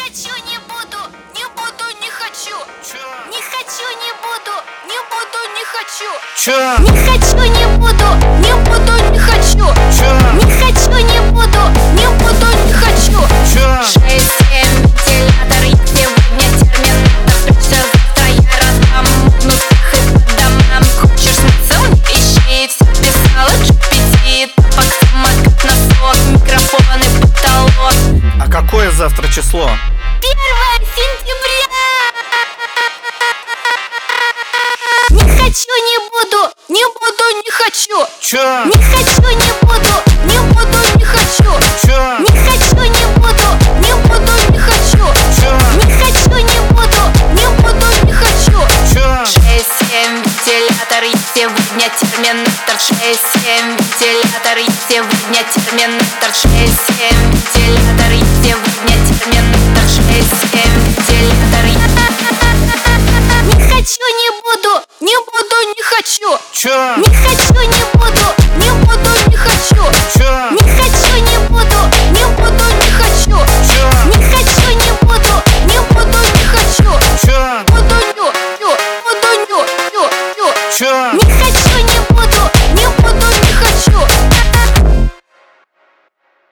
хочу, не буду, не буду, не хочу. Чё? Не хочу, не буду, не буду, не хочу. Чё? Не хочу, не буду, не буду, не хочу. Чё? Не хочу, не буду, не буду, не хочу. Чё? 6-7 вентилятор, я сегодня терминатор. Прячься, завтра я раздам мутных и по домам. Хочешь смыться, ищи, все писала GPT. Тапок, самокат, носок, микрофон и потолок. А какое завтра число? 1 сентября. Не хочу, не буду, не буду, не хочу. Чё? Не хочу, не буду, не буду, не хочу. Чё? Не хочу, не буду, не буду, не хочу. Чё? Не хочу, не буду, не буду, не хочу. Чё? 6-7 вентилятор, я сегодня терминатор. 6-7 вентилятор, я сегодня терминатор. 6-7 вентилятор, я сегодня терминатор. 6-7 вентилятор, не хочу, не буду, не буду, не хочу. Чё? Не хочу, не буду, не буду, не хочу. Чё? Не хочу, не буду, не буду, не хочу. Чё? Не хочу, не буду, не буду, не хочу. Чё? Буду, ню, ню, буду, ню, ню, ню. Чё? Не